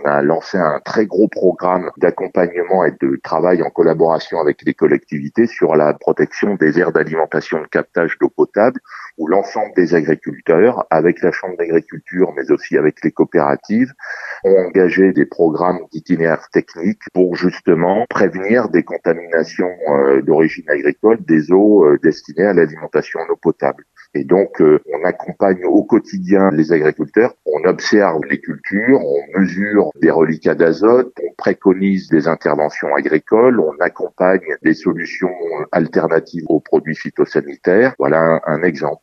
a lancé un très gros programme d'accompagnement et de travail en collaboration avec les collectivités sur la protection des aires d'alimentation de captage d'eau potable, où l'ensemble des agriculteurs, avec la Chambre d'agriculture, mais aussi avec les coopératives, ont engagé des programmes d'itinéraires techniques pour justement prévenir des contaminations d'origine agricole des eaux destinées à l'alimentation en eau potable. Et donc, on accompagne au quotidien les agriculteurs, on observe les cultures, on mesure des reliquats d'azote, on préconise des interventions agricoles, on accompagne des solutions alternatives aux produits phytosanitaires. Voilà un exemple.